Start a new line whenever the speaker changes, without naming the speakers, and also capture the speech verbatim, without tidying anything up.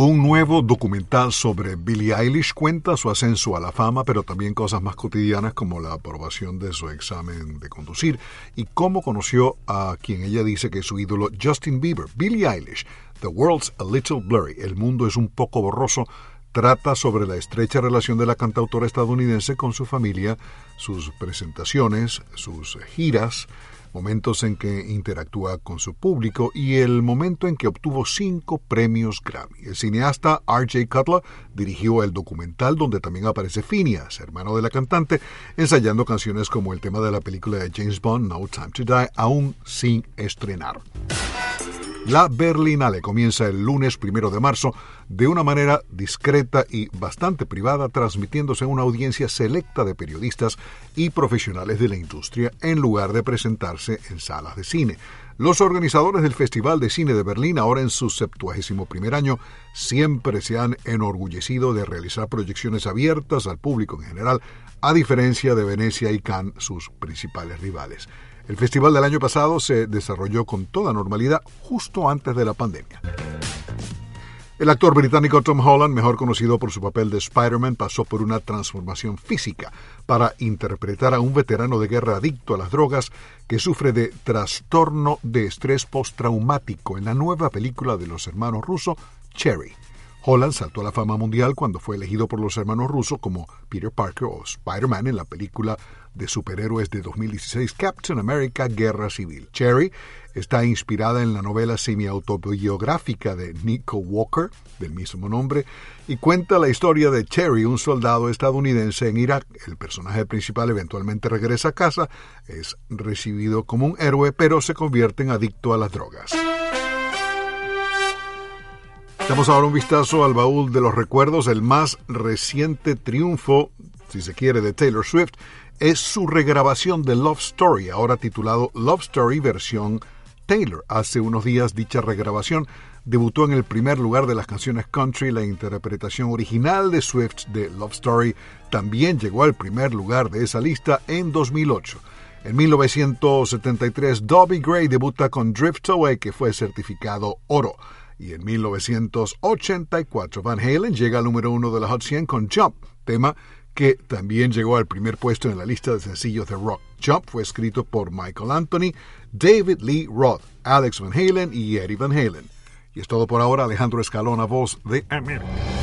Un nuevo documental sobre Billie Eilish cuenta su ascenso a la fama, pero también cosas más cotidianas como la aprobación de su examen de conducir y cómo conoció a quien ella dice que es su ídolo, Justin Bieber. Billie Eilish, The World's a Little Blurry, El mundo es un poco borroso, trata sobre la estrecha relación de la cantautora estadounidense con su familia, sus presentaciones, sus giras, momentos en que interactúa con su público y el momento en que obtuvo cinco premios Grammy. El cineasta R J Cutler dirigió el documental donde también aparece Phineas, hermano de la cantante, ensayando canciones como el tema de la película de James Bond, No Time to Die, aún sin estrenar. La Berlinale comienza el lunes primero de marzo de una manera discreta y bastante privada, transmitiéndose a una audiencia selecta de periodistas y profesionales de la industria en lugar de presentarse en salas de cine. Los organizadores del Festival de Cine de Berlín, ahora en su septuagésimo primer año, siempre se han enorgullecido de realizar proyecciones abiertas al público en general, a diferencia de Venecia y Cannes, sus principales rivales. El festival del año pasado se desarrolló con toda normalidad justo antes de la pandemia. El actor británico Tom Holland, mejor conocido por su papel de Spider-Man, pasó por una transformación física para interpretar a un veterano de guerra adicto a las drogas que sufre de trastorno de estrés postraumático en la nueva película de los hermanos Russo, Cherry. Holland saltó a la fama mundial cuando fue elegido por los hermanos Russo como Peter Parker o Spider-Man en la película de superhéroes de dos mil dieciséis Captain America Guerra Civil. Cherry está inspirada en la novela semi-autobiográfica de Nico Walker, del mismo nombre, y cuenta la historia de Cherry, un soldado estadounidense en Irak. El personaje principal eventualmente regresa a casa, es recibido como un héroe, pero se convierte en adicto a las drogas. Damos ahora un vistazo al baúl de los recuerdos. El más reciente triunfo, si se quiere, de Taylor Swift es su regrabación de Love Story, ahora titulado Love Story versión Taylor. Hace unos días dicha regrabación debutó en el primer lugar de las canciones country. La interpretación original de Swift de Love Story también llegó al primer lugar de esa lista en dos mil ocho. En mil novecientos setenta y tres, Dobie Gray debuta con Drift Away, que fue certificado oro. Y en mil novecientos ochenta y cuatro, Van Halen llega al número uno de la Hot cien con Jump, tema que también llegó al primer puesto en la lista de sencillos de rock. Jump fue escrito por Michael Anthony, David Lee Roth, Alex Van Halen y Eddie Van Halen. Y es todo por ahora. Alejandro Escalona, voz de América.